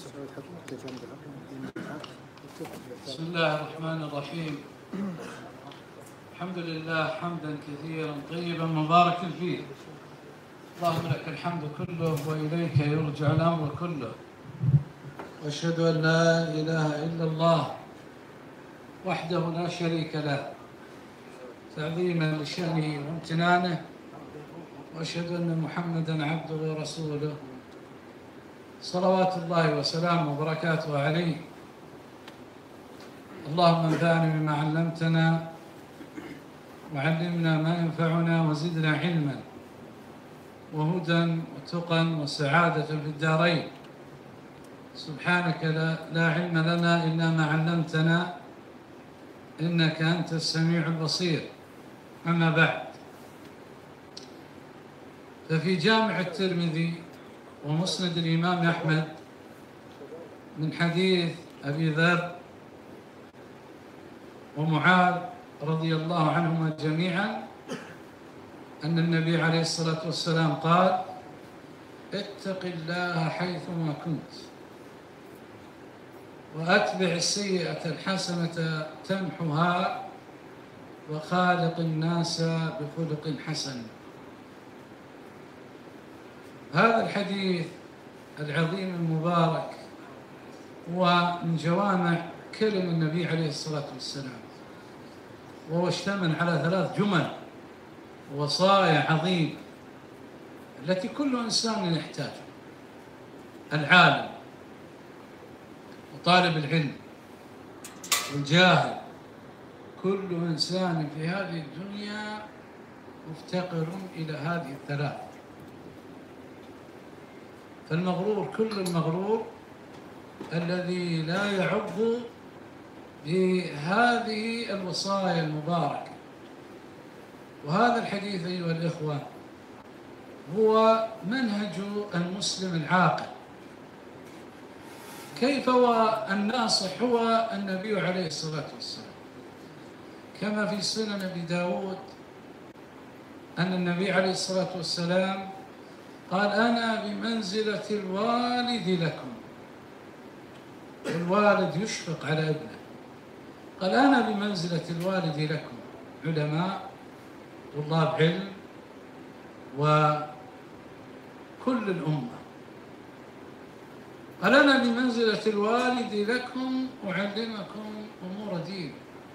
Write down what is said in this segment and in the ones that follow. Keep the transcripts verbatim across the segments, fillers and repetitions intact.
بسم الله الرحمن الرحيم. الحمد لله حمدا كثيرا طيبا مباركا فيه. اللهم لك الحمد كله وإليك يرجع الأمر كله، وأشهد أن لا إله إلا الله وحده لا شريك له تعظيما لشأنه وامتنانه، وأشهد أن محمدا عبده ورسوله صلوات الله وسلامه وبركاته عليه. اللهم انفعنا بما علمتنا وعلمنا ما ينفعنا وزدنا علما وهدى وتقى وسعادة في الدارين. سبحانك لا, لا علم لنا إلا ما علمتنا إنك أنت السميع البصير. أما بعد، ففي جامع الترمذي ومسند الإمام أحمد من حديث أبي ذر ومعاذ رضي الله عنهما جميعا أن النبي عليه الصلاة والسلام قال: اتق الله حيثما كنت وأتبع السيئة الحسنة تمحها وخالق الناس بخلق حسن. هذا الحديث العظيم المبارك هو من جوامع كلم النبي عليه الصلاة والسلام، وهو اشتمل على ثلاث جمل ووصايا عظيمة التي كل إنسان يحتاجها: العالم وطالب العلم والجاهل. كل إنسان في هذه الدنيا مفتقر إلى هذه الثلاث. فالمغرور، كل المغرور الذي لا يعض بهذه الوصايا المباركة. وهذا الحديث أيها الإخوة هو منهج المسلم العاقل. كيف هو الناصح؟ هو النبي عليه الصلاة والسلام، كما في سنن أبي داود أن النبي عليه الصلاة والسلام قال: أنا بمنزلة الوالد لكم. الوالد يشفق على ابنه، قال: أنا بمنزلة الوالد لكم، علماء، طلاب علم، وكل الأمة. قال: أنا بمنزلة الوالد لكم أعلمكم أمور دين.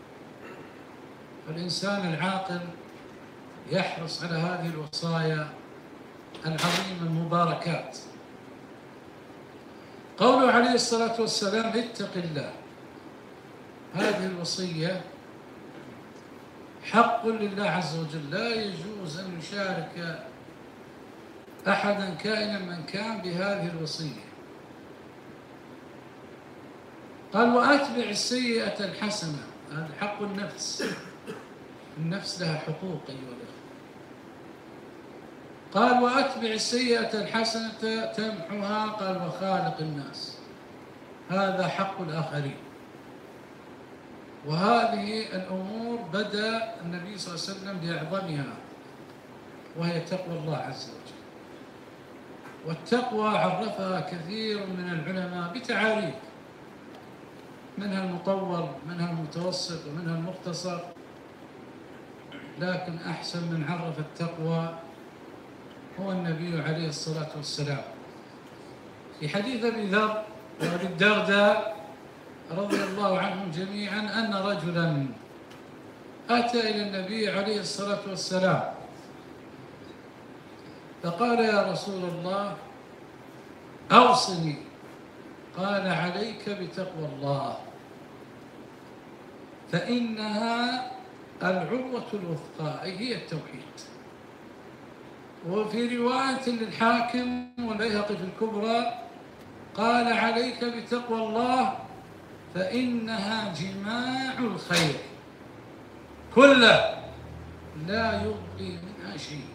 فالإنسان العاقل يحرص على هذه الوصايا العظيمة المباركات. قوله عليه الصلاة والسلام: اتق الله، هذه الوصية حق لله عز وجل، لا يجوز أن يشارك أحدا كائنا من كان بهذه الوصية. قال: وأتبع السيئة الحسنة، هذا حق النفس. النفس لها حقوق أيها الأخوة. قال: وأتبع السيئة الحسنة تمحها. قال: وخالق الناس، هذا حق الآخرين. وهذه الأمور بدأ النبي صلى الله عليه وسلم بأعظمها، وهي تقوى الله عز وجل. والتقوى عرفها كثير من العلماء بتعاريف، منها المطول، منها المتوسط، ومنها المختصر. لكن أحسن من عرف التقوى هو النبي عليه الصلاة والسلام. في حديث أبي ذر وأبي الدرداء رضي الله عنهم جميعا أن رجلا أتى إلى النبي عليه الصلاة والسلام فقال: يا رسول الله أوصني. قال: عليك بتقوى الله، فإنها العروة الوثقى، أي هي التوحيد. وفي رواية للحاكم والبيهقي في الكبرى قال: عليك بتقوى الله، فإنها جماع الخير كله، لا يبقي منها شيء.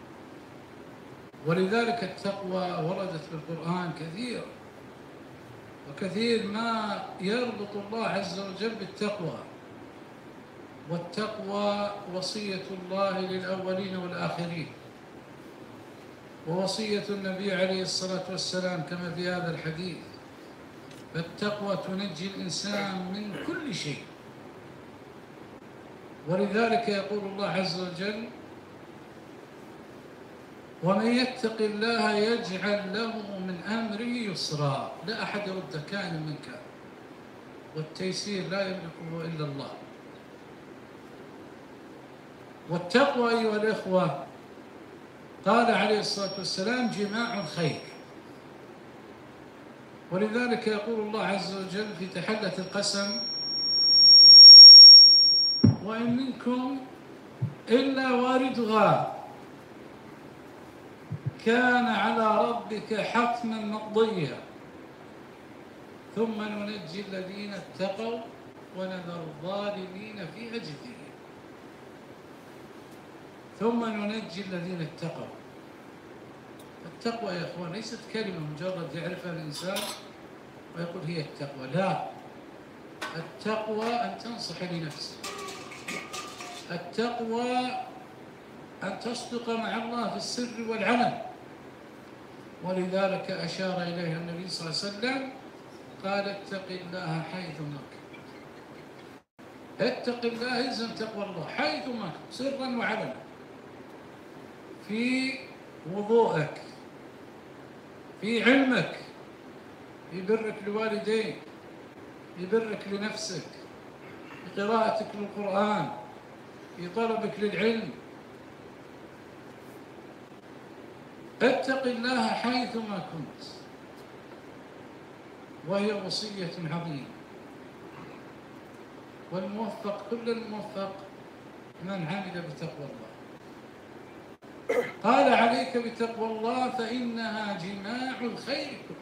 ولذلك التقوى وردت في القرآن كثير، وكثير ما يربط الله عز وجل بالتقوى. والتقوى وصية الله للأولين والآخرين، ووصية النبي عليه الصلاة والسلام كما في هذا الحديث: فالتقوى تنجي الإنسان من كل شيء. ولذلك يقول الله عز وجل: ومن يتق الله يجعل له من أمره يسرا. لا أحد يرد كائنا من كان، والتيسير لا يملكه إلا الله. والتقوى أيها الإخوة قال عليه الصلاة والسلام: جماع الخير. ولذلك يقول الله عز وجل في تحلة القسم: وإن منكم إلا واردها كان على ربك حتما مقضيا ثم ننجي الذين اتقوا ونذر الظالمين في جثيهم. ثم ننجي الذين اتقوا. التقوى يا إخوان ليست كلمة مجرد يعرفها الإنسان ويقول هي التقوى، لا. التقوى أن تنصح لنفسك، التقوى أن تصدق مع الله في السر والعلن. ولذلك أشار إليها النبي صلى الله عليه وسلم، قال: اتق الله حيثما كنت. اتق الله، يلزم تقوى الله حيثما كنت، سرا وعلنا، في وضوءك، في علمك، في برك لوالديك، في برك لنفسك، في قراءتك للقرآن، في طلبك للعلم. اتق الله حيثما كنت، وهي وصية عظيمة. والموفق، كل الموفق من عمل بتقوى الله. قال: عليك بتقوى الله فإنها جماع الخير كله.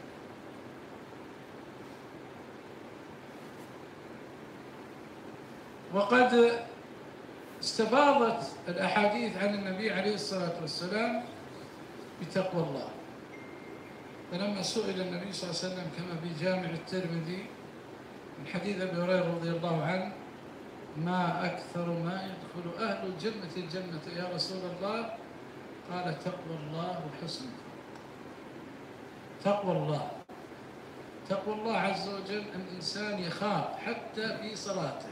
وقد استفاضت الأحاديث عن النبي عليه الصلاة والسلام بتقوى الله. فلما سئل النبي صلى الله عليه وسلم كما في جامع الترمذي من حديث أبي هريرة رضي الله عنه: ما أكثر ما يدخل أهل الجنة الجنة يا رسول الله؟ قال: تقوى الله وحسن الخلق. تقوى الله، تقوى الله عز وجل أن الإنسان يخاف حتى في صلاته،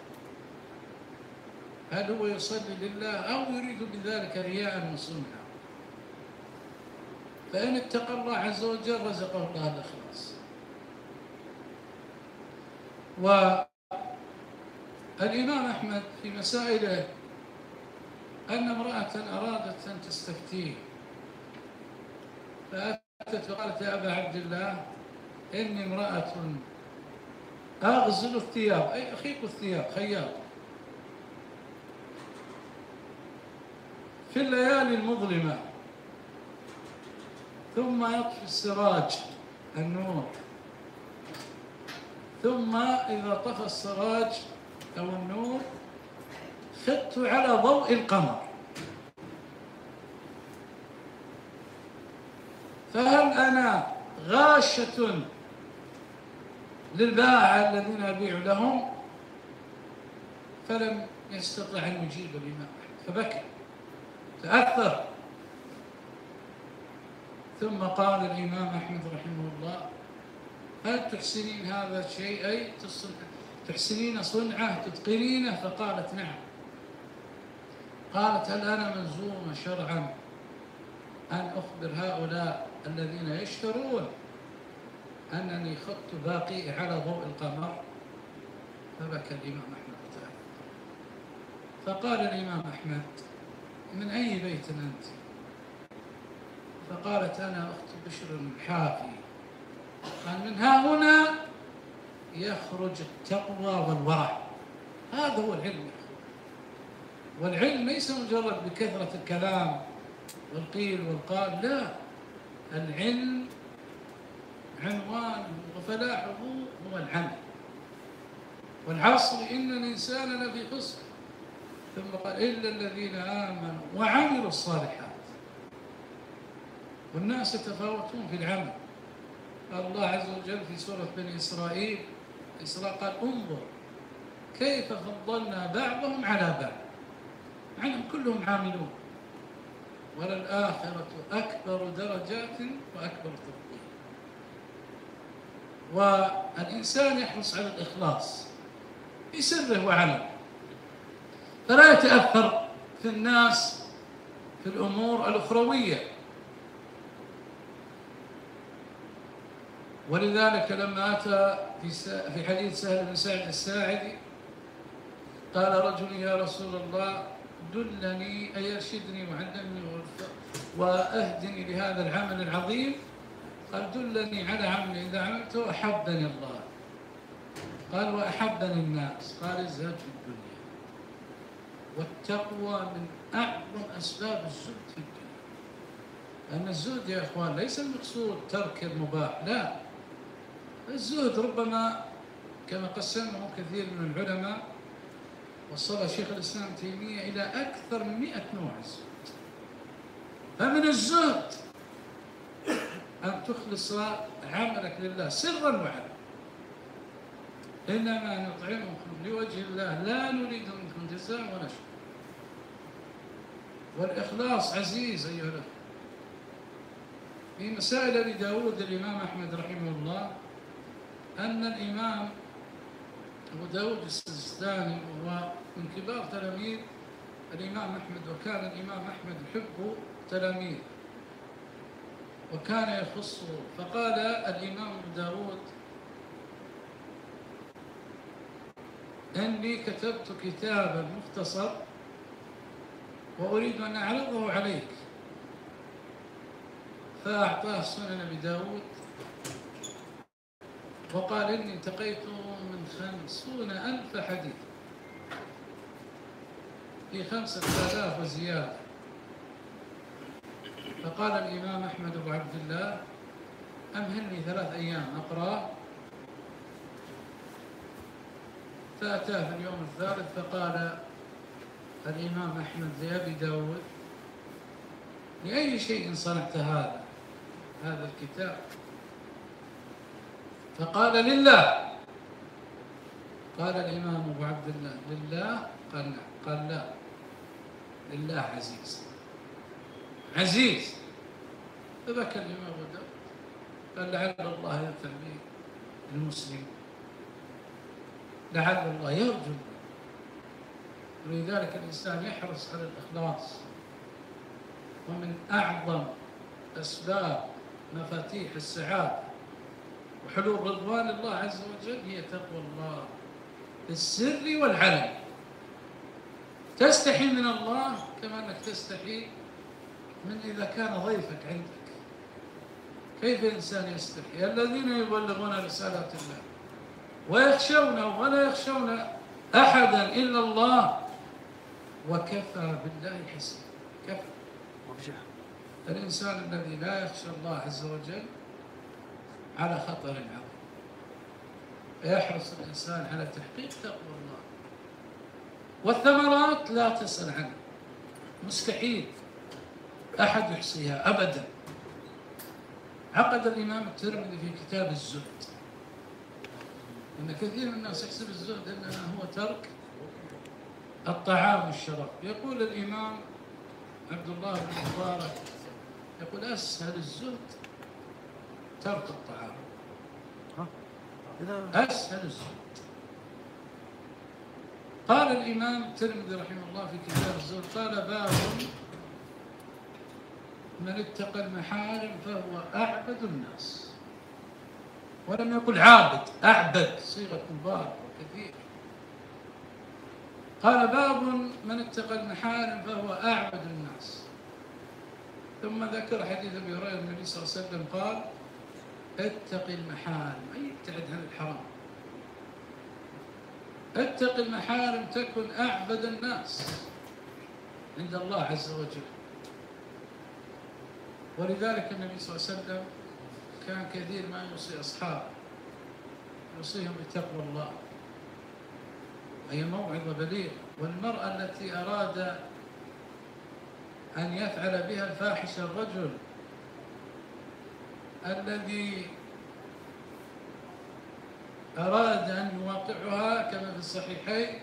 هل هو يصلي لله أو يريد بذلك رياء وسمعة؟ فإن اتقى الله عز وجل رزقه الله الإخلاص. والإمام أحمد في مسائله أن امرأة أرادت أن تستفتيه، فأتت وقالت: يا أبا عبد الله، إني امرأة أغزل الثياب، أي أخيط الثياب، خياط، في الليالي المظلمة، ثم يطفي السراج النور، ثم إذا طفى السراج أو النور خدت على ضوء القمر، فهل أنا غاشة للبائع الذين أبيع لهم؟ فلم يستطع أن يجيب الإمام أحمد، فبكى تأثر. ثم قال الإمام أحمد رحمه الله: هل تحسنين هذا الشيء، أي تحسنين صنعه، تتقنينه؟ فقالت: نعم. قالت: هل أنا ملزومة شرعا أن أخبر هؤلاء الذين يشترون أنني خضت باقي على ضوء القمر؟ فبكى الإمام أحمد تعالى. فقال الإمام أحمد: من أي بيت أنت؟ فقالت: أنا أخت بشر الحافي. قال: من ها هنا يخرج التقوى والورع. هذا هو العلم يا أخوان. والعلم ليس مجرد بكثرة الكلام والقيل والقال، لا، العلم عنوانه وفلاحه هو العمل. والعصر إن الإنسان لفي خسر. ثم قال: إلا الذين آمنوا وعملوا الصالحات. والناس يتفاوتون في العمل. قال الله عز وجل في سورة بني إسرائيل إسراء قال: انظر كيف فضلنا بعضهم على بعض، عنهم كلهم عاملون، وللآخرة أكبر درجات وأكبر تفضيل. والإنسان يحرص على الإخلاص في سره وعلنه، فلا يتأثر في الناس في الأمور الأخروية. ولذلك لما أتى في حديث سهل بن سعد الساعدي قال رجل يا رسول الله دلني أي ارشدني وعلمني وأهدني لهذا العمل العظيم. قال دلني على عمل إذا عملته أحبني الله. قال وأحبني الناس. قال الزهد في الدنيا. والتقوى من أعظم أسباب الزهد في الدنيا، لأن الزهد يا إخوان ليس المقصود ترك المباح، لا، الزهد ربما كما قسمه كثير من العلماء وصل شيخ الإسلام ابن تيمية إلى أكثر من مئة نوع الزهد. فمن الزهد أن تخلص عملك لله سرا وعلنا، إنما نطعمكم لوجه الله لا نريد منكم جزاء ولا شكر. والإخلاص عزيز أيها الأخوة. في مسائل أبي داود الإمام أحمد رحمه الله أن الإمام أبو داود السجستاني هو من كبار تلاميذ الإمام أحمد، وكان الإمام أحمد يحب تلاميذه وكان يخصه. فقال الإمام أبو داود إني كتبت كتابا مختصر وأريد أن أعرضه عليك. فأعطاه سنن أبي داود وقال إني انتقيت من خمسون ألف حديث في خمسة آلاف وزيادة. فقال الإمام أحمد بن عبد الله أمهلني ثلاث أيام أقرأ. فأتاه في اليوم الثالث فقال الإمام أحمد لأبي داود لأي شيء صنعت هذا هذا الكتاب؟ فقال لله. قال الإمام أبو عبد الله لله؟ قال نعم. قال لا، لله عزيز عزيز. فبكى الإمام أبو داود قال لعل الله ينفع به المسلم، لعل الله يرجو. ولذلك الإنسان يحرص على الإخلاص. ومن أعظم أسباب مفاتيح السعادة وحلول رضوان الله عز وجل هي تقوى الله في السر والعلن. تستحي من الله كما أنك تستحي من إذا كان ضيفك عندك. كيف الإنسان يستحي؟ الذين يبلغون رسالات الله ويخشونه ولا يخشون أحدا إلا الله وكفى بالله حسيبا. كفى. الإنسان الذي لا يخشى الله عز وجل على خطر عظيم. يحرص الإنسان على تحقيق تقوى الله. والثمرات لا تسأل عنها، مستحيل أحد يحصيها أبدا. عقد الإمام الترمذي في كتاب الزهد إن كثير من الناس يحسب الزهد إنما هو ترك الطعام والشراب. يقول الإمام عبد الله بن مبارك يقول أسهل الزهد ترك الطعام، أسهل الزهد. قال الإمام الترمذي رحمه الله في كتاب الزهد قال باب من اتقى المحارم فهو أعبد الناس. ولم يقل عابد، أعبد صيغة مبارك وكثير. قال باب من اتقى المحارم فهو أعبد الناس. ثم ذكر حديث أبي هريرة النبي صلى الله عليه وسلم قال اتق المحارم أي ابتعد عن الحرام. اتق المحارم تكن أعبد الناس عند الله عز وجل. ولذلك النبي صلى الله عليه وسلم كان كثير ما يوصي أصحابه، يوصيهم بتقوى الله، وهي موعظة بليغة. والمرأة التي أراد أن يفعل بها الفاحشة الرجل الذي أراد أن يواقعها كما في الصحيحين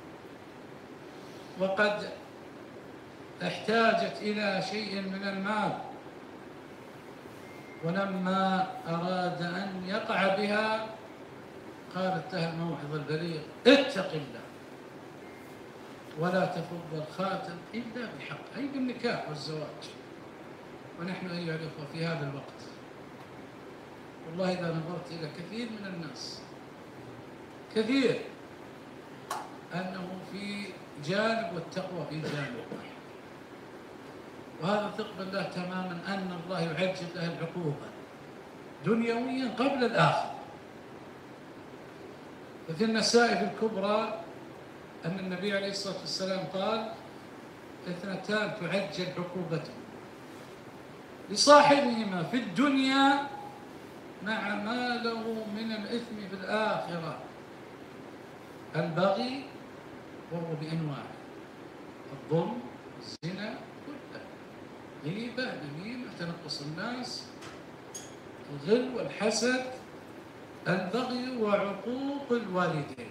وقد احتاجت إلى شيء من المال، ولما أراد أن يقع بها قالت لها الموعظة البليغ: اتق الله ولا تفض الخاتم إلا بحق، أي بالنكاح والزواج. ونحن أيها الأخوة في هذا الوقت والله إذا نظرت إلى كثير من الناس كثير أنه في جانب والتقوى في جانب واحد، وهذا ثق بالله تماما أن الله يعجل له العقوبة دنيويا قبل الآخرة. ففي النسائف الكبرى أن النبي عليه الصلاة والسلام قال: اثنتان تعجل عقوبتهما لصاحبهما في الدنيا مع ما له من الإثم في الآخرة: البغي وهو بأنواعه، الظلم، الزنا، كله، غيبة، نميمة، تنقص الناس، الغل والحسد، البغي وعقوق الوالدين.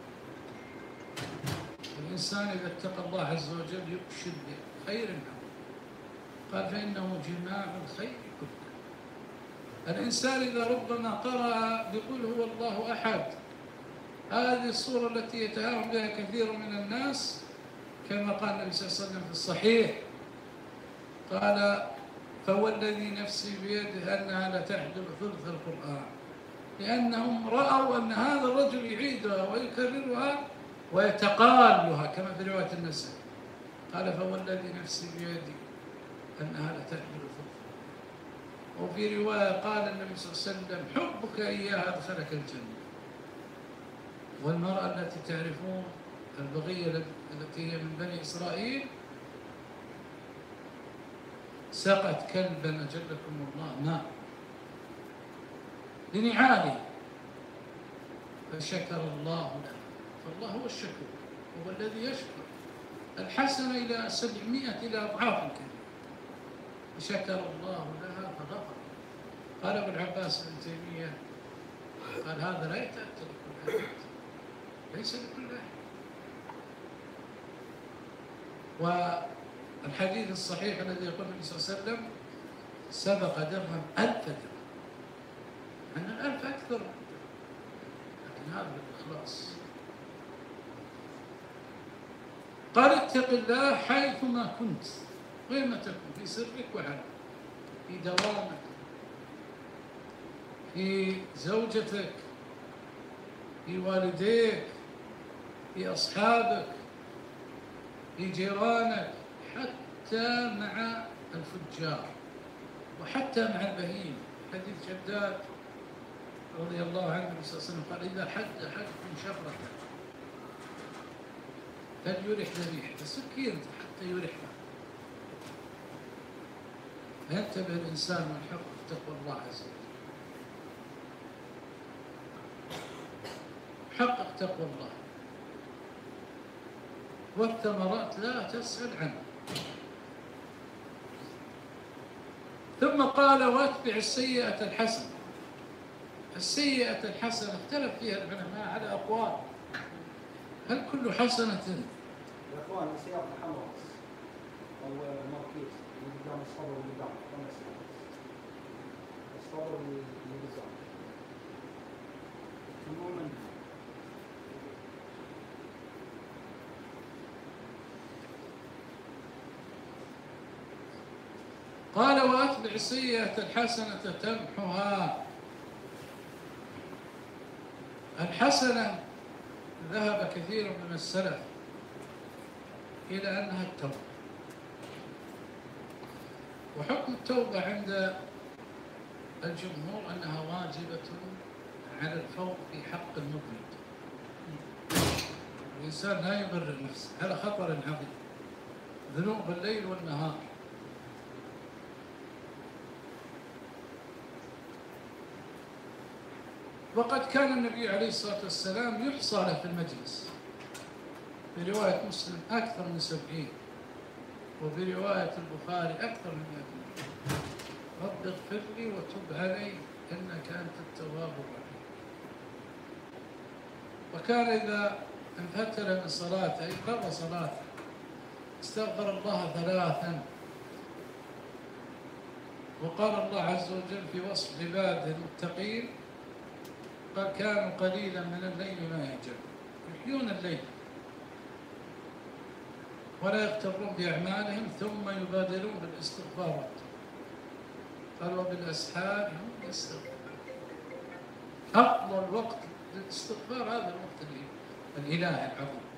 الإنسان إذا اتقى الله عز وجل يبشر بخير عظيم، قال: فإنه جماع الخير كله. الإنسان إذا ربما قرأ بقول هو الله أحد، هذه الصورة التي يتهاون بها كثير من الناس، كما قال النبي صلى الله عليه وسلم في الصحيح، قال: فوالذي نفسي بيده أنها لتعدل ثلث القرآن، لأنهم رأوا أن هذا الرجل يعيدها ويكررها ويتقالها كما في رواية النسائي. قال: فوالذي نفسي بيدي أنها لتعدل ثلث. وفي رواية قال النبي صلى الله عليه وسلم: حبك إياها أدخلك الجنة. والمرأة التي تعرفون البغية التي هي من بني إسرائيل سقت كلبا أجلكم الله ماء لنعاله فشكر الله له، فالله هو الشكور، هو الذي يشكر الحسنة إلى سبعمائة إلى أضعاف كثيرة، فشكر الله لها فغفر. قال أبو العباس بن تيمية قال: هذا لا يتأتى لكل أحد، ليس لكل أحد. والحديث الصحيح الذي يقول النبي صلى الله عليه وسلم: سبق درهم ألف درهم، أن الألف أكثر، لكن هذا بالإخلاص. قال: اتق الله حيثما كنت، وينما تكن، في سرك وعلنك، في دوامك، في زوجتك، في والديك، في أصحابك، في جيرانك، حتى مع الفجار، وحتى مع البهيم. حديث شداد رضي الله عنه صلى الله عليه وسلم قال: إذا حد أحدكم شفرة فليرح ذبيحه، السكين حتى يرحها. فينتبه الإنسان من حق تقوى الله عز وجل، حقق تقوى الله، والثمرات لا تسأل عنها. ثم قال: واتبع السيئة الحسنة. السيئة الحسنة اختلف فيها العلماء على أقوال، هل كل حسنة؟ يا اخوان السياق حمراء او ماركيز اللي قدام الصبر واللي قدام خمس الصبر واللي قدام عموما. قال: وأتبع السيئة الحسنة تمحها. الحسنة ذهب كثير من السلف إلى أنها التوبة، وحكم التوبة عند الجمهور أنها واجبة على الفور في حق المذنب. الإنسان لا يبرر نفسه، هذا خطر عظيم، ذنوب الليل والنهار. وقد كان النبي عليه الصلاة والسلام يحصى له في المجلس، في رواية مسلم أكثر من سبعين، وفي رواية البخاري أكثر من مئة. رب اغفر لي وتب علي إنك أنت التواب الرحيم. وكان إذا انفتل من صلاته أي قضى صلاته استغفر الله ثلاثا. وقال الله عز وجل في وصف عباده المتقين: قال كانوا قليلا من الليل ما يهجعون، يحيون الليل ولا يغترون بأعمالهم ثم يبادرون بالاستغفار والتوبة. قال وبالأسحار هم يستغفرون. أفضل وقت للاستغفار هذا الوقت الإله العظيم.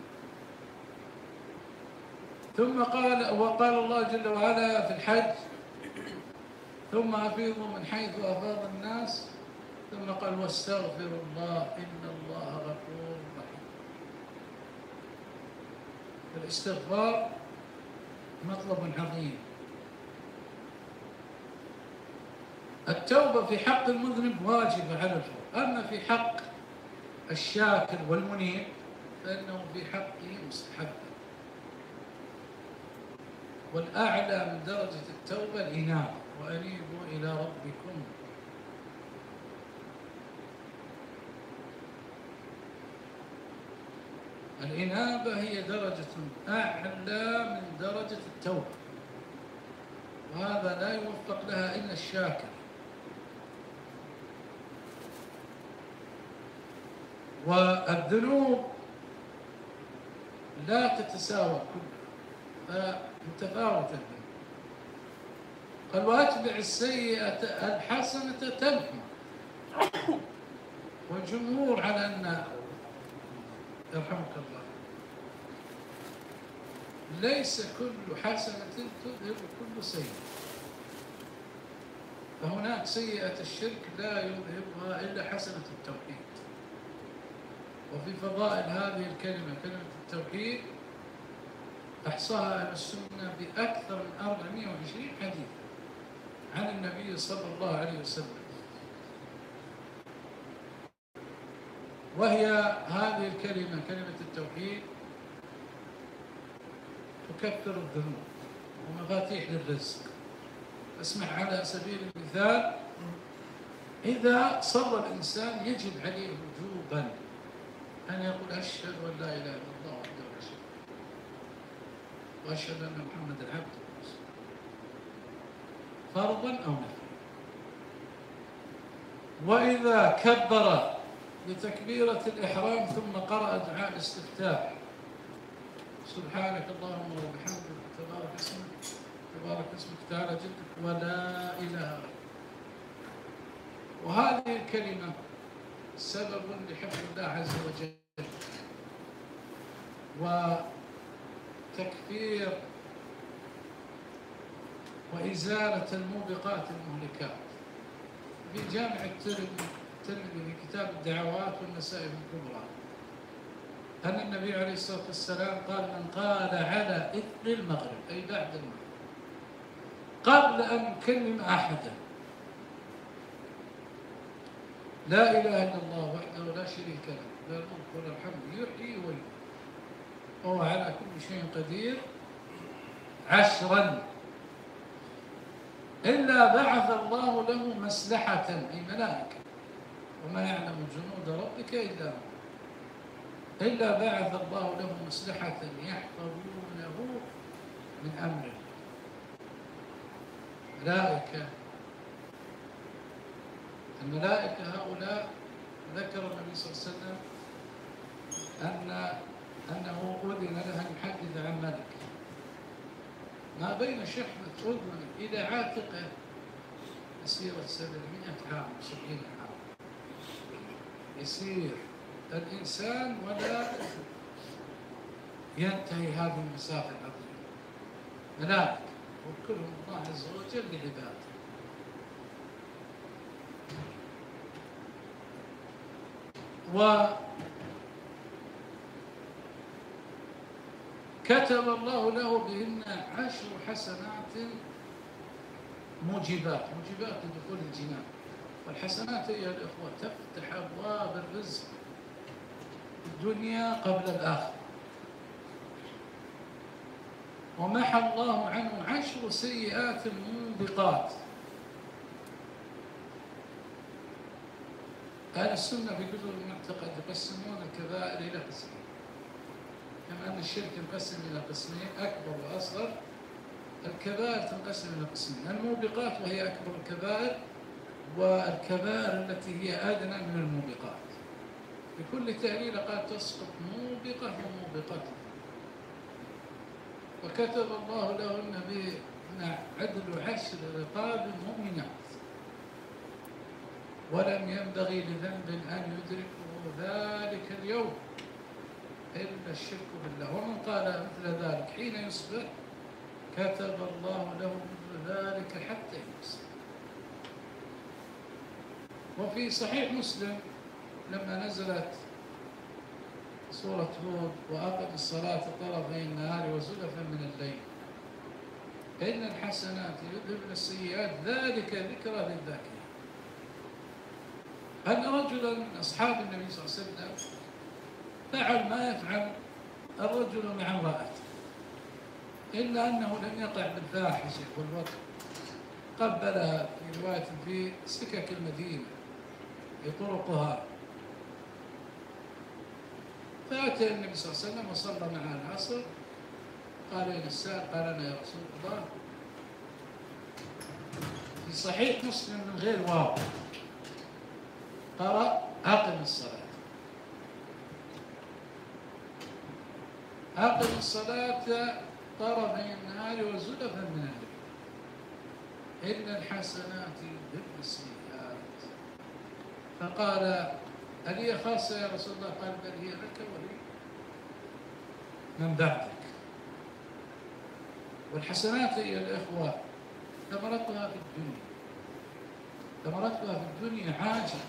ثم قال وقال الله جل وعلا في الحج ثم أفيضوا من حيث أفاض الناس، ثم قال واستغفروا الله إن الله غفور رحيم. الاستغفار مطلب عظيم. التوبة في حق المذنب واجبة على الفور، أما في حق الشاكر والمنيب فإنه في حقه مستحب. والأعلى من درجة التوبة الإنابة، وأنيبوا إلى ربكم. الإنابة هي درجة أعلى من درجة التوبة، وهذا لا يوفق لها إلا الشاكر. والذنوب لا تتساوى كلها، فمتفاوتة. قال وأتبع السيئة الحسنة تمحو. والجمهور على أن يرحمك الله ليس كل حسنة تذهب كل سيئة، فهناك سيئة الشرك لا يذهبها إلا حسنة التوحيد. وفي فضائل هذه الكلمة كلمة التوحيد أحصاها أهل السنة بأكثر من أربعمائة وعشرين حديث عن النبي صلى الله عليه وسلم. وهي هذه الكلمة كلمة التوحيد تكفر الذنوب ومفاتيح للرزق. اسمع على سبيل المثال، إذا صر الإنسان يجب عليه وجوبا أن يقول أشهد أن لا إله إلا الله وحده لا شريك له وأشهد أن محمدا عبده ورسوله، فرضا أو نفلا. وإذا كبر بتكبيرة الإحرام ثم قرأ دعاء الاستفتاح سبحانك اللهم وبحمدك تبارك اسمك تبارك اسمك تعالى جدك ولا إله غيرك. وهذه الكلمة سبب لحفظ الله عز وجل وتكفير وإزالة الموبقات المهلكات. في جامع الترمذي في كتاب الدعوات والنسائل الكبرى أن النبي عليه الصلاة والسلام قال من قال على إثر المغرب أي بعد المغرب قبل أن يكلم أحدا لا إله إلا الله وحده لا شريك له له الملك وله الحمد يحيي ويميت وهو على كل شيء قدير عشرا إلا بعث الله له مسلحة أي ملائكة وما يعلم جنود ربك إلا هو إلا بعث الله له مسلحة يحفظونه من أمره. ملائكة الملائكة هؤلاء ذكر النبي صلى الله عليه وسلم أن أنه أذن له أن يحدث عن ملك ما بين شحمة أذن إلى عاتقه مسيرة سبعمائة عام وسبعين عام. يسير الإنسان ولا ينتهي هذه المسافة العظيمة. ملائكة وكلهم الله عز وجل لعباده. وكتب الله له بهن عشر حسنات موجبات موجبات لدخول الجنان. والحسنات أيها الأخوة تفتح أبواب الرزق الدنيا قبل الآخرة. ومحى الله عنه عشر سيئات موبقات. أهل السنة في كتب المعتقد يقسمون الكبائر إلى قسمين، كما أن الشرك ينقسم إلى قسمين أكبر وأصغر. الكبائر تنقسم إلى قسمين: الموبقات وهي أكبر الكبائر، والكبائر التي هي أدنى من الموبقات. بكل تهليلة قال تسقط موبقة وموبقات. وكتب الله لهن بهن عدل عشر رقاب مؤمنات، ولم ينبغي لذنب أن يدركه ذلك اليوم إلا الشرك بالله. ومن قال مثل ذلك حين يصبح كتب الله له مثل ذلك حتى يمسك. وفي صحيح مسلم لما نزلت سورة هود وأقم الصلاة طرفي النهار وزلفا من الليل إن الحسنات يذهبن السيئات ذلك ذكرى للذاكرين، أن رجلا من أصحاب النبي صلى الله عليه وسلم فعل ما يفعل الرجل مع امرأته، إلا أنه لم يقع بالفاحشة والوطن، قبلها في رواية في سكك المدينة بطرقها. فأتى النبي صلى الله عليه وسلم وصلى معها العصر. قال أين السائل؟ قال أنا يا رسول الله. في صحيح مسلم من غير واو قرأ أقم الصلاة، أقم الصلاة طرفي النهار وزلفا من الليل إن الحسنات يذهبن السيئات. فقال هل هي خاصة يا رسول الله؟ قال بل هي لك ولي من بعدك. والحسنات أيها الإخوة ثمرتها في الدنيا، ثمرتها في الدنيا عاجلة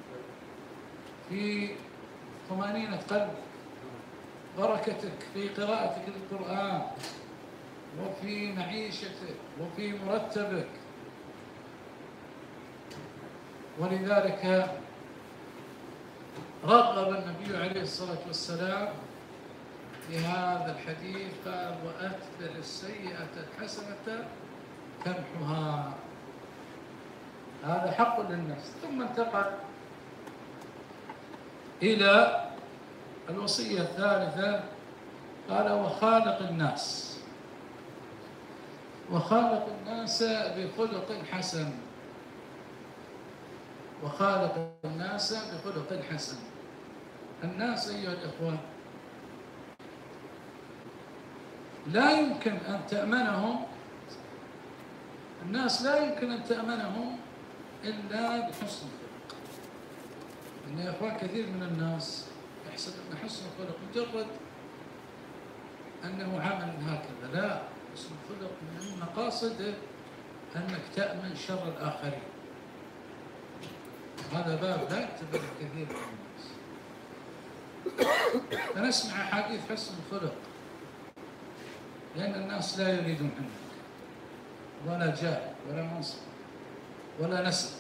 في طمأنينة قلبك، بركتك في قراءتك للقرآن، وفي معيشتك، وفي مرتبك. ولذلك رغب النبي عليه الصلاة والسلام في هذا الحديث قال وأتبع السيئة الحسنة تمحها. هذا حق للنفس. ثم انتقل إلى الوصية الثالثة قال وخالق الناس، وخالق الناس بخلق حسن، وخالق الناس بخلق حسن. الناس أيها الإخوة لا يمكن أن تأمنهم، الناس لا يمكن أن تأمنهم إلا بحسن الخلق. إن يا إخوان كثير من الناس يحسب أن حسن الخلق مجرد أنه عمل هكذا، لا، حسن الخلق من مقاصده أنك تأمن شر الآخرين. هذا باب لا ينتبه كثير من الناس. فنسمع حديث حسن الخلق لأن الناس لا يريدون منك ولا جاه ولا منصب ولا نسب،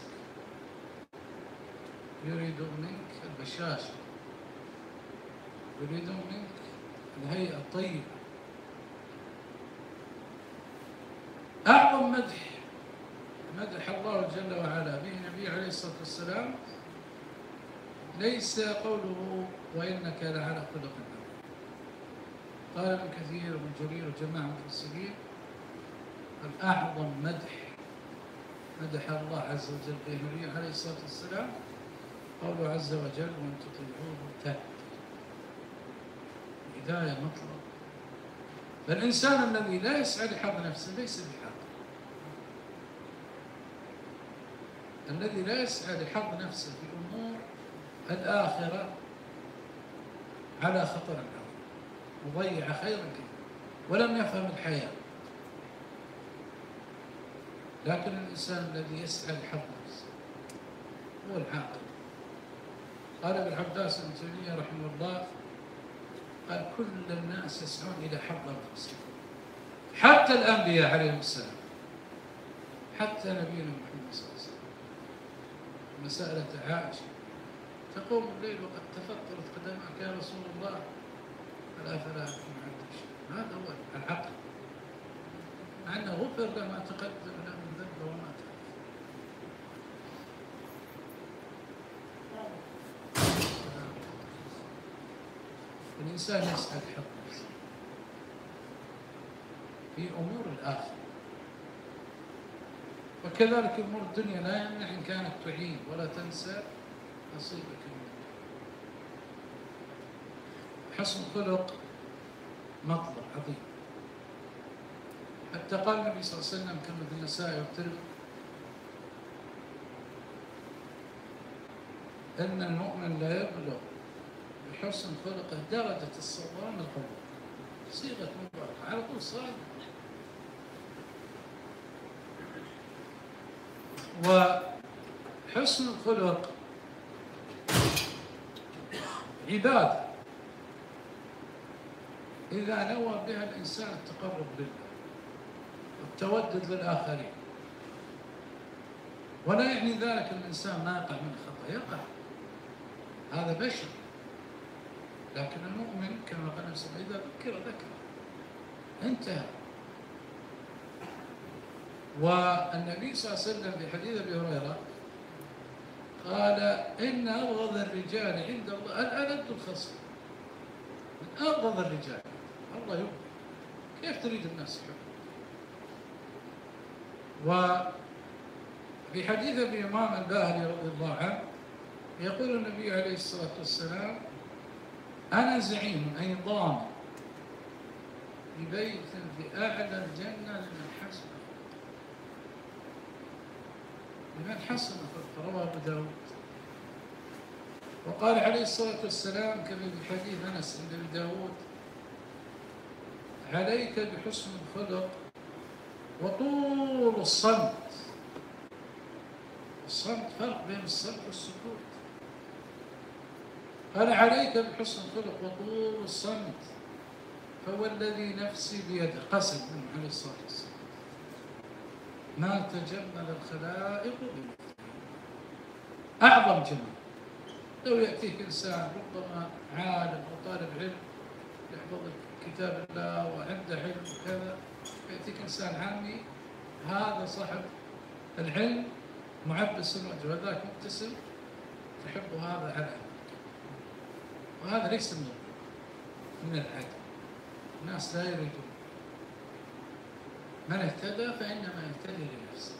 يريدون منك البشاشة، يريدون منك الهيئة الطيبة. أعظم مدح مدح الله جل وعلا به النبي عليه الصلاة والسلام ليس قوله وإنك لعلى خلق عظيم. قال ابن كثير وابن جرير وجماعة من المفسرين الأعظم مدح مدح الله عز وجل به النبي عليه الصلاة والسلام قوله عز وجل وإن تطيعوه تهتدوا. الهداية مطلب. فالإنسان الذي لا يسعى لحظ نفسه ليس بحق، الذي لا يسعى لحظ نفسه في أمور الآخرة على خطر عظيم، مضيع خيرا كثيرا ولم يفهم الحياة. لكن الإنسان الذي يسعى لحظ نفسه هو العاقل. قال ابن عباس بن تيمية رحمه الله قال كل الناس يسعون إلى حظ أنفسهم، حتى الأنبياء عليهم السلام، حتى نبينا محمد صلى الله عليه وسلم. مسألة عائشة تقوم الليل وقد تفطرت قدمك يا رسول الله فلا فلا أكون عبد الشيء. هذا هو العقل، مع أنه غفر له ما تقدم له من ذنبه وما تأخر. الإنسان يسعى لحظ نفسه في أمور الآخرة، وكذلك أمور الدنيا لا يمنع إن كانت تعين، ولا تنسى نصيبك من الدنيا. حسن خلق مطلب عظيم، حتى قال النبي صلى الله عليه وسلم كما في النسائي والترمذي أن المؤمن لا يبلغ بحسن خلقه درجة الصوام القبول. صيغة مباركة على طول صائم. وحسن الخلق عبادة إذا نوى بها الإنسان التقرب لله والتودد للآخرين، ولا يعني ذلك الإنسان ما يقع من الخطأ، يقع، هذا بشر، لكن المؤمن كما قال النبي إذا ذكر ذكر انتهى. والنبي صلى الله عليه وسلم في حديث أبي هريرة قال إن أبغض الرجال عند الله الألد الخصم. من أبغض الرجال الله يبغض، كيف تريد الناس يحبون؟ وفي حديث أبي إمام الباهلي رضي الله عنه يقول النبي عليه الصلاة والسلام أنا زعيم أي ضامن ببيت في أعلى الجنة لمن حسن لمن حسن خلقه، رواه أبو داود. وقال عليه الصلاة والسلام كما في حديث أنس عند أبي داود عليك بحسن الخلق وطول الصمت. الصمت فرق بين الصمت والسكوت. قال عليك بحسن الخلق وطول الصمت فهو الذي نفسي بيده، قسم منه عليه الصلاة والسلام ما تجمل الخلائق بمثله. أعظم جمال لو يأتيك إنسان ربما عالم أو طالب علم يحفظ كتاب الله وعنده علم وكذا، يأتيك إنسان عامي هذا صاحب العلم معبس الوجه وذاك مبتسم تحب هذا على أمرك، وهذا ليس من من العدل. الناس لا يريدون، من اهتدى فإنما يهتدي لنفسه،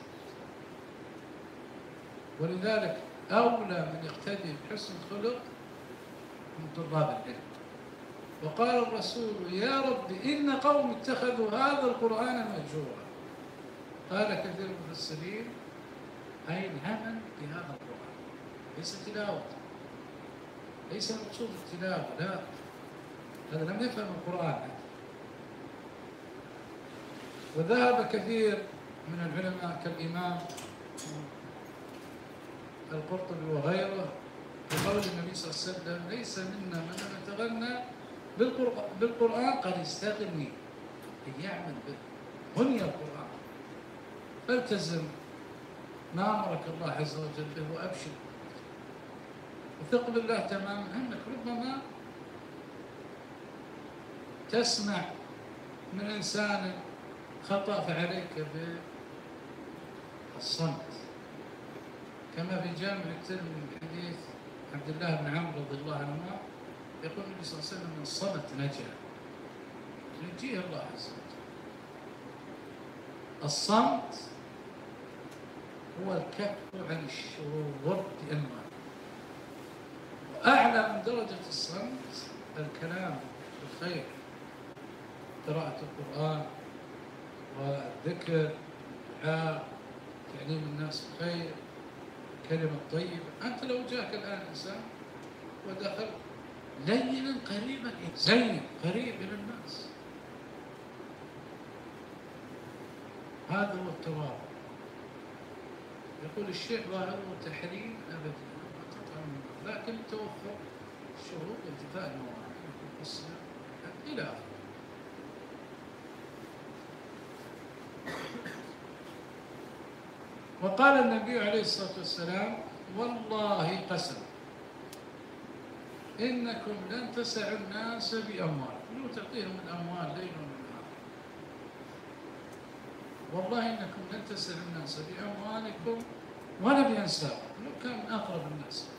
ولذلك أولى من يقتدي بحسن الخلق من طلاب العلم. وقال الرسول يا رب إن قوم اتخذوا هذا القرآن مهجورا. قال كثير من المفسرين أي العمل بهذا القرآن، ليس تلاوة، ليس المقصود التلاوة، لا، هذا لم يفهم القرآن. وذهب كثير من العلماء كالإمام القرطبي وغيره بقول النبي صلى الله عليه وسلم ليس منا من يتغنى بالقرآن قد يستغني أن يعمل به، غني القرآن. فالتزم ما أمرك الله عز وجل به وأبشر وثق بالله تماما أنك ربما تسمع من إنسان خطأ فعليك بالصمت، كما في جامع الترمذي من حديث عبد الله بن عمرو رضي الله عنهما يقول النبي صلى الله عليه وسلم من الصمت نجا، ينجيه الله عز وجل. الصمت هو الكف عن الشرور بأنواعه، وأعلى من درجة الصمت الكلام بالخير، قراءة القرآن والذكر والدعاء، تعليم الناس الخير، كلمة طيبة. أنت لو جاءك الآن إنسان ودخل لينا قريبا زين قريب إلى الناس، هذا هو التواضع. يقول الشيخ ظاهره تحريم أبدا لكن توفر الشروط وانتفاء الموانع إلى آخره. وقال النبي عليه الصلاة والسلام والله قسم إنكم لن تسعوا الناس بأموالكم، لو تعطيهم الأموال ليل ونهار، والله إنكم لن تسعوا الناس بأموالكم ولا بأنسابكم لو كان أقرب الناس،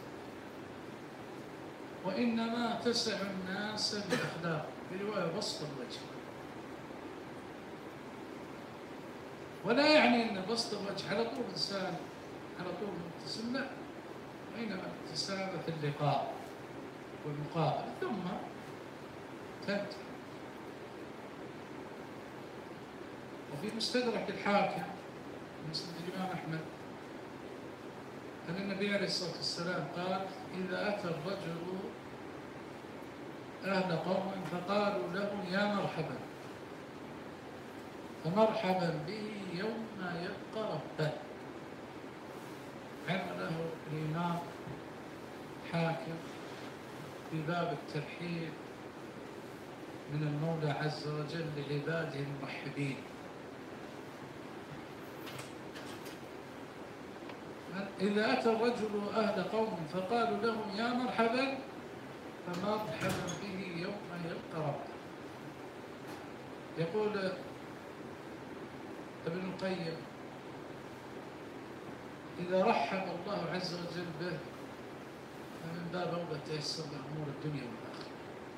وإنما تسعوا الناس بأخلاقكم، في رواية وصف الوجه. ولا يعني أن بسط الوجه على طول إنسان على طول مبتسم، لا، وإنما الابتسامة في اللقاء والمقابلة ثم تنتهي. وفي مستدرك الحاكم مسند الإمام أحمد أن النبي عليه الصلاة والسلام قال: إذا أتى الرجل أهل قوم فقالوا له يا مرحبا، فمرحبا به يوم ما يلقى ربه. عمله الإمام حاكم في باب الترحيب من المولى عز وجل لعباده المرحبين. إذا أتى الرجل أهل قوم فقالوا له يا مرحبا، فمرحبا به يوم يلقى ربه. يقول ابن القيم: إذا رحب الله عز وجل به فمن باب أولى تيسر له أمور الدنيا والآخرة،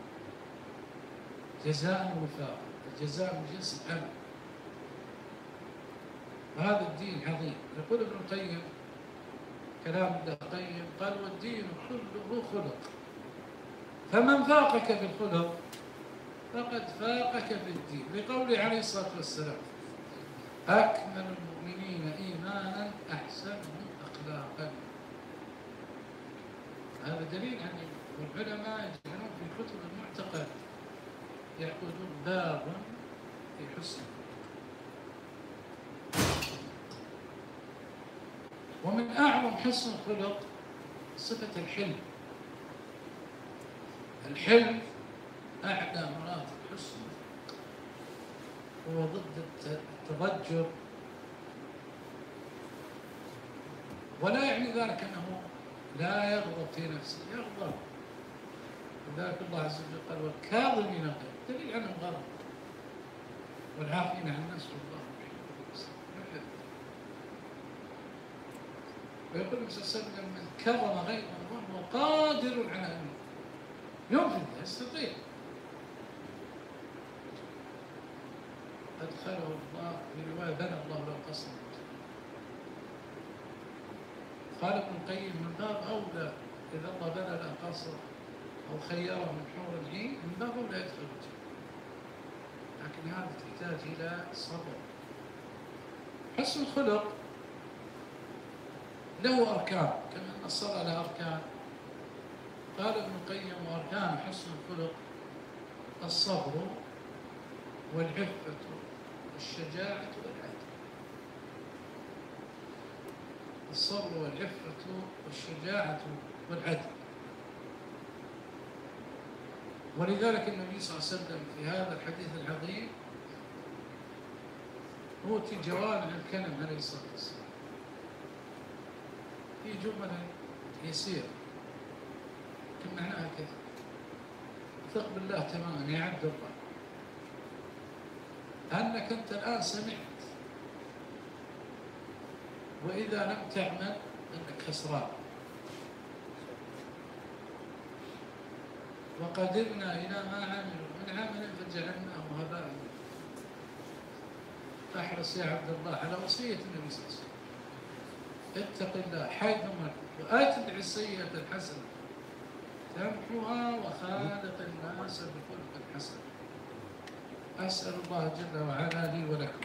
جزاء وفاقا، الجزاء من جنس العمل. وهذا الدين عظيم. يقول ابن القيم كلام ابن القيم قال: والدين كله خلق، فمن فاقك في الخلق فقد فاقك في الدين، لقوله عليه الصلاة والسلام: أكمل المؤمنين إيمانا أحسنهم أخلاقا. هذا دليل عن والعلماء يجعلون في كتب المعتقد يعقدون باب في حسن. ومن أعظم حسن الخلق صفة الحلم. الحلم أعلى مراتب الحسن، هو ضد التضجر، ولا يعني ذلك أنه لا يغضب في نفسه، يغضب. لذلك الله عز وجل قال: والكاظمين الغيظ، دليل عنه الغضب، والعافين عن الناس والله يحب. ويقول النبي صلى الله عليه وسلم: من كظم غيظا وهو قادر على أن ينفذ، يستطيع، أدخله الله في رواية بنى الله له قصرا. قال ابن القيم: من باب أولى إذا الله بنى له قصر أو خيره من حور العين، من باب أولى يدخل الجنة. لكن هذا تحتاج إلى صبر. حسن الخلق له أركان كما أن الصلاة لها أركان. قال ابن القيم: وأركان حسن الخلق الصبر والعفة والشجاعة والعدل. الصبر والعفة والشجاعة والعدل. ولذلك النبي صلى الله عليه وسلم في هذا الحديث العظيم أوتي جوامع الكلم عليه الصلاة والسلام في جمل يسيرة لكن معناها كذا: ثق بالله تماما يا عبد الله أنك أنت الآن سمعت، وإذا لم تعمل أنك خسران، وقدرنا إلى ما عملوا من عمل فجعلناه هباء. فاحرص يا عبد الله على وصية النبي صلى الله عليه وسلم: اتق الله حيثما كنت وأتبع السيئة الحسنة تمحوها وخالق الناس بخلق حسن. أسأل الله جل وعلا لي ولكم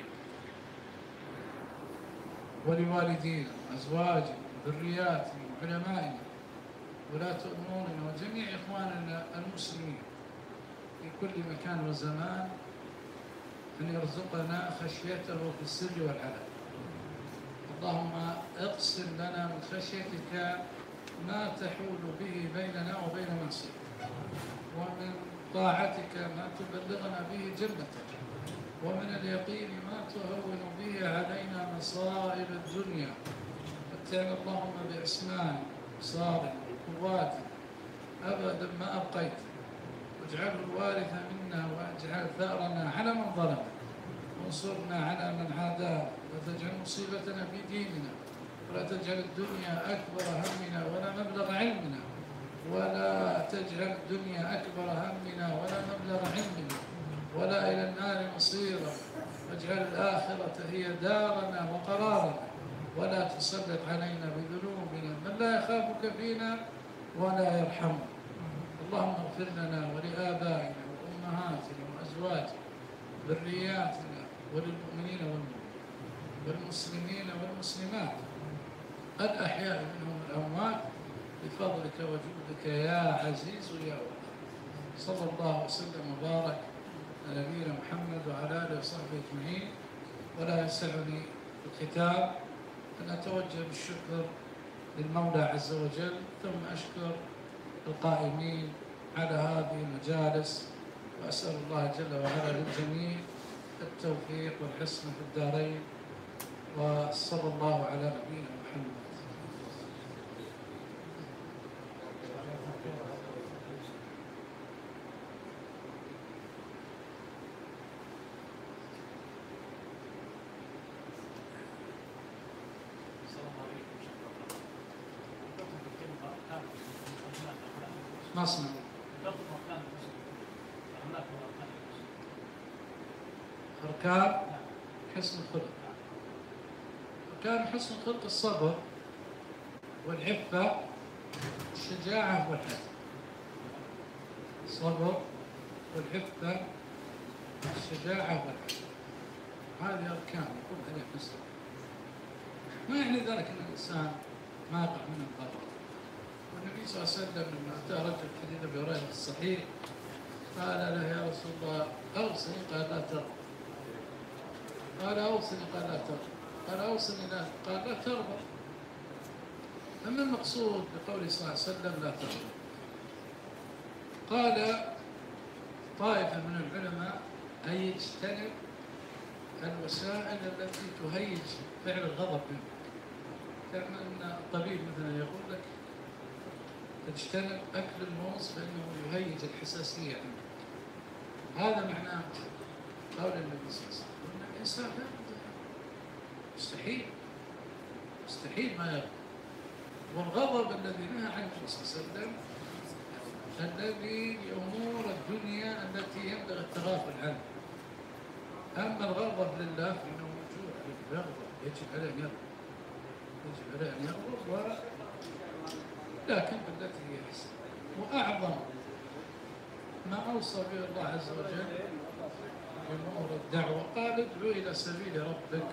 ولوالدينا وأزواجنا وذرياتنا وعلمائنا ولاة أمورنا وجميع إخواننا المسلمين في كل مكان وزمان أن يرزقنا خشيته في السر والعلن. اللهم اقسم لنا من خشيتك ما تحول به بيننا وبين معصيتك، ومن طاعتك ما تبلغنا به جنتك، ومن اليقين ما تهون به علينا مصائب الدنيا. متعنا اللهم بأسماعنا وأبصارنا وقواتنا أبدا ما أبقيت، واجعله الوارث منا، واجعل ثأرنا على من ظلمنا، وانصرنا على من عادانا، ولا تجعل مصيبتنا في ديننا، ولا تجعل الدنيا أكبر همنا ولا مبلغ علمنا، ولا تجعل الدنيا أكبر همنا ولا مبلغ علمنا، ولا إلى النار مصيرا، واجعل الآخرة هي دارنا وقرارنا، ولا تسلط علينا بذنوبنا من لا يخافك فينا ولا يرحمنا. اللهم اغفر لنا ولآبائنا وأمهاتنا وأزواجنا وذرياتنا وللمؤمنين والمؤمنين والمسلمين والمسلمات الأحياء منهم الأموات بفضلك وجودك يا عزيز يا وهاب. صلى الله وسلم وبارك على نبينا محمد وعلى آله وصحبه أجمعين. ولا يسعني الختام أن أتوجه بالشكر للمولى عز وجل، ثم أشكر القائمين على هذه المجالس، وأسأل الله جل وعلا للجميع التوفيق والحسن في الدارين، وصلى الله على نبينا محمد. ما اسمع أركان حسن الخلق. أركان حسن الخلق الصبر والعفة والشجاعة والحزم. الصبر والعفة والشجاعة والحزم، هذه أركان يقول عليها حسن. ما يعني ذلك أن الإنسان ما يقع من الضرر. والنبي صلى الله عليه وسلم لما أتى رجل حديث أبي هريرة في الصحيح قال له يا رسول الله أوصني، قال لا ترضى. قال أوصني، قال لا ترضى. قال أوصني، لا، قال لا ترضى. أما المقصود بقوله صلى الله عليه وسلم لا ترضى، قال طائفة من العلماء أن يجتنب الوسائل التي تهيج فعل الغضب منه. كأن الطبيب مثلا يقول لك تجتنب أكل الموز فإنه يهيج الحساسية عنه. هذا معناه قول النبي صلى الله عليه وسلم أن الإنسان لا يغضب، مستحيل مستحيل ما يغضب. والغضب الذي نهى عنه النبي صلى الله عليه وسلم الذي لأمور الدنيا التي ينبغي التغافل عنها. أما الغضب لله فإنه موجود، يغضب، يجب عليه أن يغضب، يجب عليه أن يغضب، و... لكن بالتي هي أحسن. وأعظم ما أوصى به الله عز وجل بأمور الدعوة قال ادعو إلى سبيل ربك،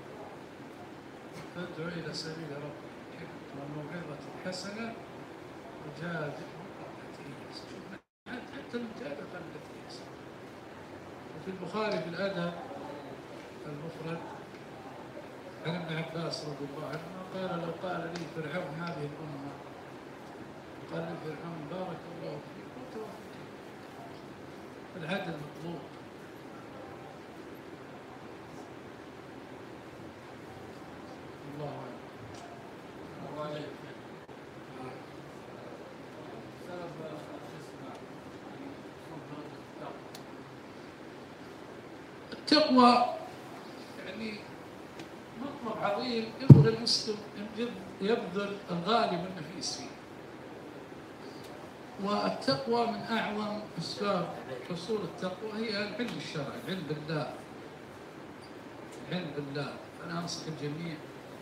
ادعو إلى سبيل ربك وموعظة حسنة وجادلهم بالتي هي أحسن. حتى المجادلة بالتي هي أحسن. وفي البخاري في الأدب المفرد عن ابن عباس رضي الله عنه قال لو قال لي فرعون هذه الأمة، قال لي فرعون بارك الله فيك وتوفيق، العدل مطلوب. الله أعلم. التقوى يعني مطلب عظيم يبغى المسلم يبذل الغالي والنفيس فيه. والتقوى من أعظم أسباب حصول التقوى هي العلم الشرعي، العلم بالله، العلم بالله. أنا أنصح الجميع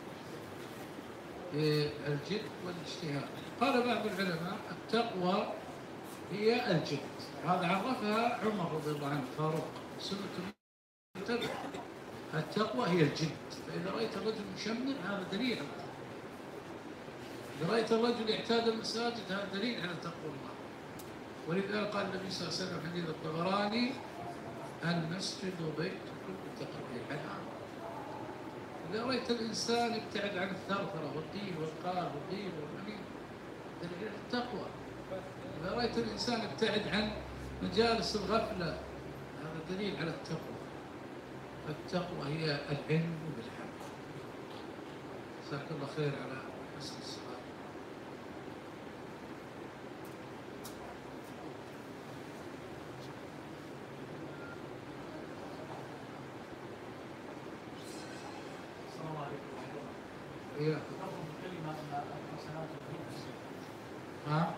بالجد والاجتهاد. قال بعض العلماء التقوى هي الجد، هذا عرفها عمر رضي الله عنه فاروق سنة المتبع. التقوى هي الجد. فإذا رأيت الرجل مشمر هذا دليل على التقوى. إذا رأيت الرجل يعتاد المساجد هذا دليل على تقوى الله. ولذلك قال النبي صلى الله عليه وسلم حديث الطبراني المسجد بيت كل تقوى حلال. إذا رأيت الإنسان يبتعد عن الثرثرة والقيل والقال والقيل والمنين دليل على التقوى. إذا رأيت الإنسان يبتعد عن مجالس الغفلة هذا دليل على التقوى. التقوى هي العلم بالحق. جزاك الله خير على حسن السؤال. السلام عليكم. إيه. كلمة الحسنات ها؟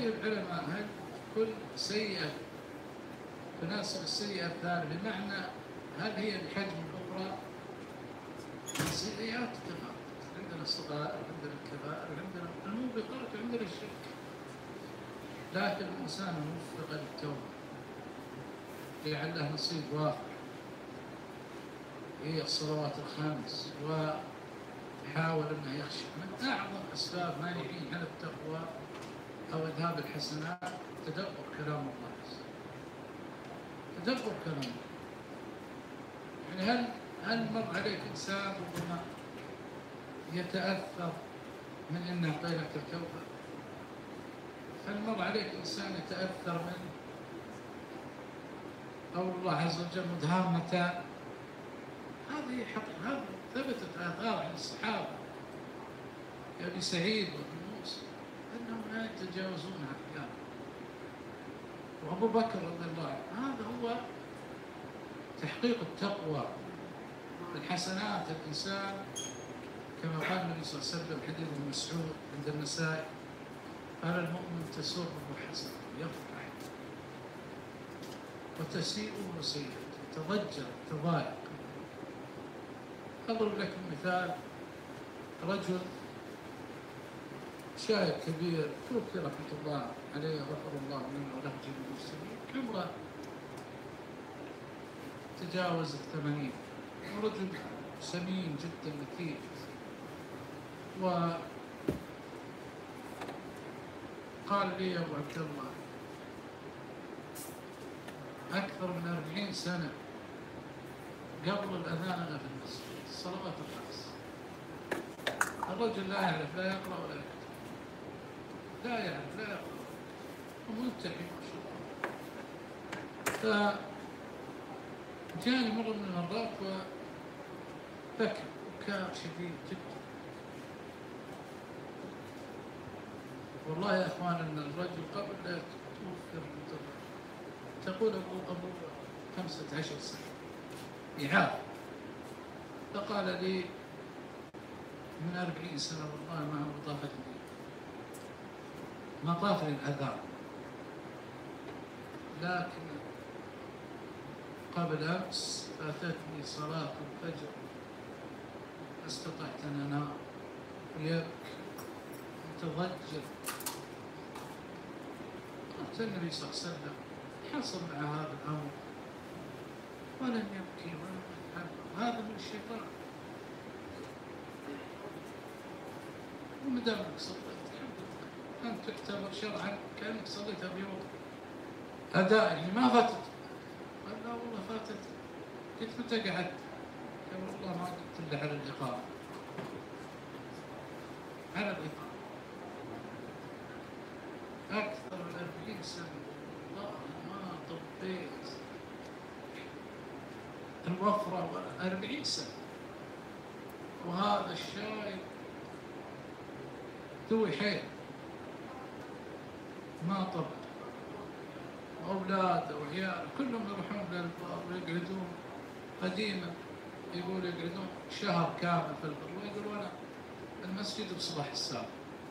سؤال العلماء: هل كل سيئة تناسب السيئة الثانية؟ بمعنى هل هي بحجم الأخرى؟ السيئات تتفاوت، عندنا الصغائر، عندنا الكبائر، عندنا الموبقات، عندنا الشرك. لكن الإنسان موفق للتوبة، لعله نصيب واقع هي الصلوات الخمس، ويحاول أنه يخشى. من أعظم أسباب ما يعين على التقوى أو إذهاب الحسنات تدبر كلام الله، تدبر كلام الله. يعني هل هل مر عليك إنسان ربما يتأثر من إن أعطيناك الكوثر؟ هل مر عليك إنسان يتأثر من قول الله عز وجل: مدهامتان؟ هذه حق، هذه ثبتت آثار عن الصحابة كأبي سعيد وابن موسى أنهم لا يتجاوزونها أحيانا، وأبو بكر رضي الله عنه. هذا هو تحقيق التقوى. الحسنات الإنسان كما قال النبي صلى الله عليه وسلم حديث ابن مسعود عند النسائي: قال المؤمن تسره حسنة يفرح، وتسيئه سيئة تضجر تضايق. أضرب لكم مثال: رجل شايب كبير توفي رحمة الله عليه غفر الله منه وله جميع المسلمين، عمره تجاوز الثمانين، ورجل سمين جدا مثير، وقال لي يا أبو عبد الله: أكثر من أربعين سنة قبل الأذان أنا في المسجد الصلوات الخمس. الرجل لا يعرف لا يقرأ ولا يكتب، لا يعرف لا يقرأ، وملتحي ما شاء الله. فجاني مرة من المرات وبكى بكاء شديد جدا. والله يا اخوان ان الرجل قبل لا توفي رحمه الله تقول ابو ابو خمسة عشر سنة يعاف. فقال لي: من أربعين سنة والله ما طافت لي ما طاف لي الأذان، لكن قبل أمس فاتتني صلاة الفجر استطعت أن أنام، ويبكي متضجر. قلت النبي صلى الله عليه وسلم حصل مع هذا الأمر ولم يبكي ولم يتحرك، هذا من الشيطان. وما دامك صليت أنت تعتبر شرعا كأنك صليتها بوقت أداء، يعني ما فاتت. قال: لا والله فاتت. قلت: متى قعدت؟ قال: والله ما قلت إلا على الإقامة. على الإقامة أكثر من أربعين سنة والله ما طبيت الوفرة ولا أربعين سنة. وهذا الشايب ذوي حيل ما طب، وأولاده وعياله كلهم يروحون للبر ويقعدون. قديما يقول يقعدون شهر كامل في البر، ويقولون أنا المسجد بصباح الساعة.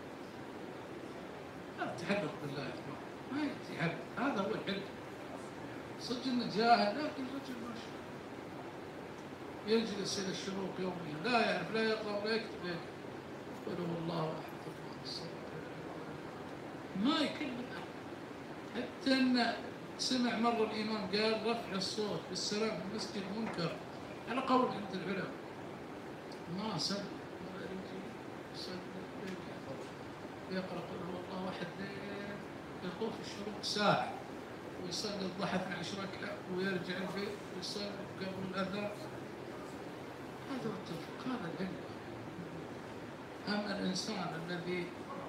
لا تحرك بالله يا اخوان، ما يتحرك. هذا هو العلم. صدق انه جاهل، لكن الرجل ما شاء الله يجلس الى الشروق يوميا، لا يعرف لا يقرا ولا يكتب. يقول والله احد الله الصبر، ما يكلم احد. حتى ان سمع مره الامام قال: رفع الصوت بالسلام في المسجد منكر، على قول عند العلماء. ما سلم ولا يجي يصلي يقرأ قل هو الله أحد، يطوف الشروق ساعة، ويصلي الضحى اثني عشر ركعة، ويرجع البيت ويصلي قبل الأذان. هذا هو التوفيق، هذا العلم. أما الإنسان الذي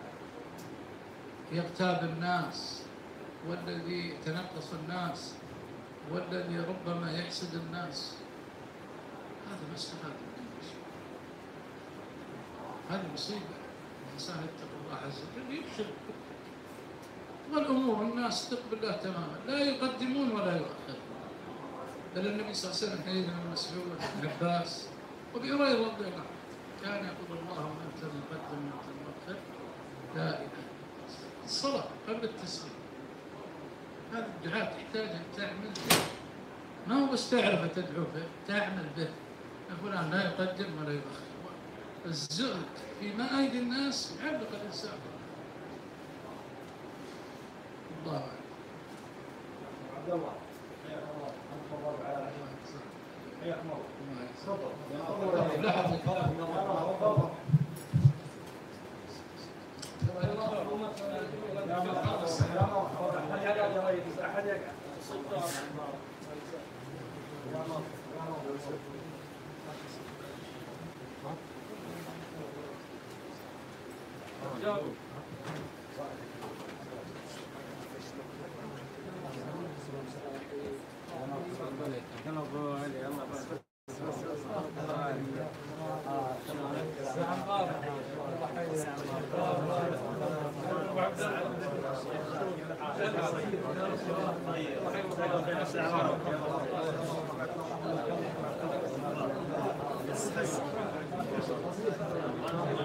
يغتاب الناس، والذي يتنقص الناس، والذي ربما يحسد الناس، هذا ما استفاد منه شيء. هذه مصيبة. الإنسان يتقي الله عز وجل يبشر، والأمور الناس تقبل الله تماما، لا يقدمون ولا يؤخرون. بل النبي صلى الله عليه وسلم حديث ابن مسعود وابن عباس وابي هريرة رضي الله عنه كان يقول: اللهم أنت المقدم وأنت المؤخر، لا إله إلا أنت. الصلاة قبل التسليم. هذا الدعاء تحتاج أن تعمل به، ما هو بس تعرف تدعو به، تعمل به. فلان لا يقدم ولا يؤخر. الزهد فيما أيدي الناس يعلق الإنسان. الله أعلم. عبد الله حياك الله. حياك الله. يلا